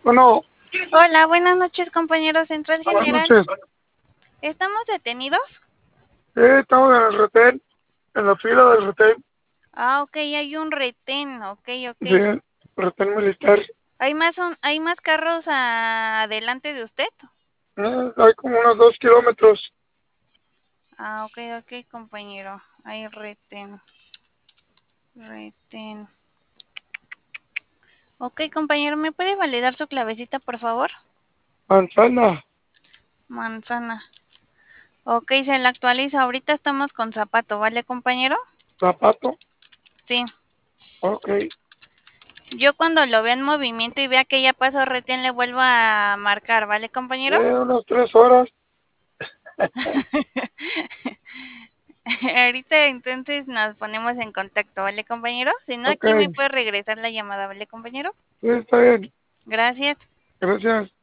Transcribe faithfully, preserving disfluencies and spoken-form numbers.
Bueno, Hola, buenas noches, compañero Central buenas General. noches. ¿Estamos detenidos? Sí, estamos en el retén, en la fila del retén. Ah, ok, hay un retén, ok, ok. Sí, retén militar. ¿Hay más, un- hay más carros a- adelante de usted? Eh, hay como unos dos kilómetros. Ah, ok, ok, compañero. Hay retén, retén. Ok, compañero, ¿me puede validar su clavecita, por favor? Manzana, Manzana. Ok, se la actualiza. Ahorita estamos con zapato, ¿vale, compañero? zapato. Sí. Ok. Yo cuando lo vea en movimiento y vea que ya pasó retén, le vuelvo a marcar, ¿vale, compañero? Eh, unas tres horas. Ahorita entonces nos ponemos en contacto, ¿vale, compañero? Si no, Ok. aquí me puede regresar la llamada, ¿vale, compañero? Sí, está bien. Gracias. Gracias.